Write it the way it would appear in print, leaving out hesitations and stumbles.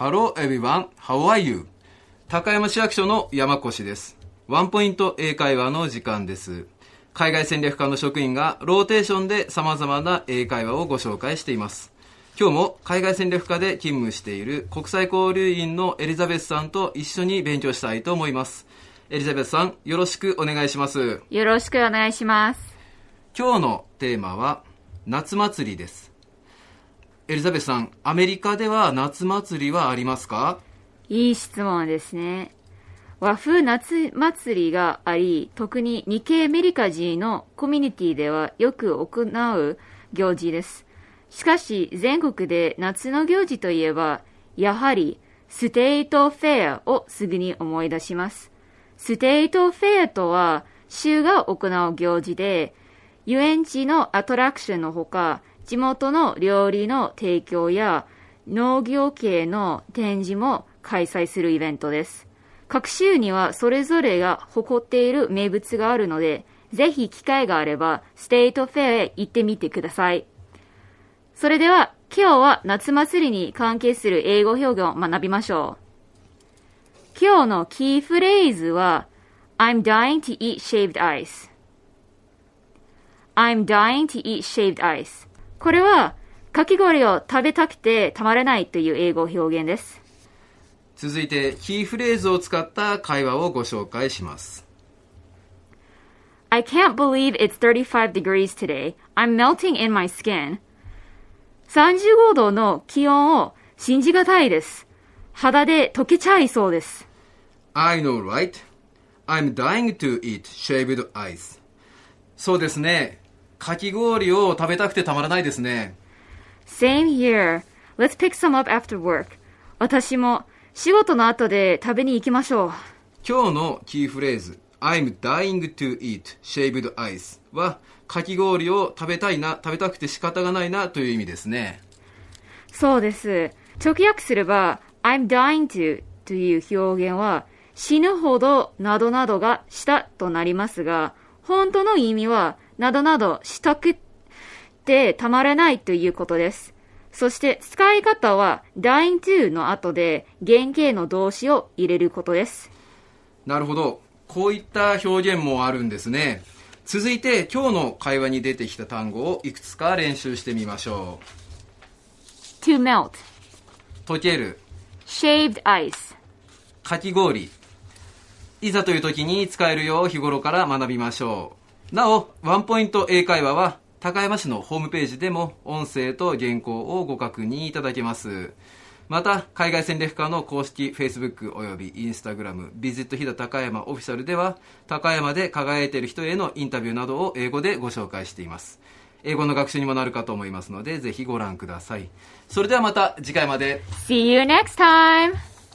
Hello everyone, how are you? 高山市役所の山越です。ワンポイント英会話の時間です。海外戦略課の職員がローテーションで様々な英会話をご紹介しています。今日も海外戦略課で勤務している国際交流員のエリザベスさんと一緒に勉強したいと思います。エリザベスさん、よろしくお願いします。 よろしくお願いします。 今日のテーマは夏祭りです。エリザベスさん、アメリカでは夏祭りはありますか？ いい質問ですね。和風夏祭りがあり、特に日系アメリカ人のコミュニティではよく行う行事です。しかし、全国で夏の行事といえば、やはりステートフェアをすぐに思い出します。ステートフェアとは、州が行う行事で、遊園地のアトラクションのほか、地元の料理の提供や農業系の展示も開催するイベントです。各州にはそれぞれが誇っている名物があるので、ぜひ機会があればステートフェアへ行ってみてください。それでは今日は夏祭りに関係する英語表現を学びましょう。今日のキーフレーズは I'm dying to eat shaved ice。I'm dying to eat shaved ice。これは、かき氷を食べたくてたまらないという英語表現です。 続いて、キーフレーズを使った会話をご紹介します。 I can't believe it's 35 degrees today. I'm melting in my skin. 35度の気温を信じがたいです。肌で溶けちゃいそうです。 I know, right? I'm dying to eat shaved ice. そうですね。かき氷を食べたくてたまらないですね。 Same here. Let's pick some up after work. 私も仕事の後で食べに行きましょう。 今日のキーフレーズ I'm dying to eat shaved ice はかき氷を食べたくて仕方がないなという意味ですね。 そうです。直訳すれば I'm dying to という表現は死ぬほどなどなどがしたとなりますが、本当の意味はなどなどしたくてたまらないということです。そして使い方は dying to の後で原型の動詞を入れることです。 なるほど。こういった表現もあるんですね。続いて今日の会話に出てきた単語をいくつか練習してみましょう。to melt 溶ける shaved ice かき氷いざという時に使えるよう日頃から学びましょう。なお、ワンポイント英会話は高山市のホームページでも音声と原稿をご確認いただけます。また、海外戦略課の公式 Facebook および Instagram ビジット飛騨高山オフィシャルでは高山で輝いている人へのインタビューなどを英語でご紹介しています。英語の学習にもなるかと思いますのでぜひご覧ください。それではまた次回まで。 See you next time!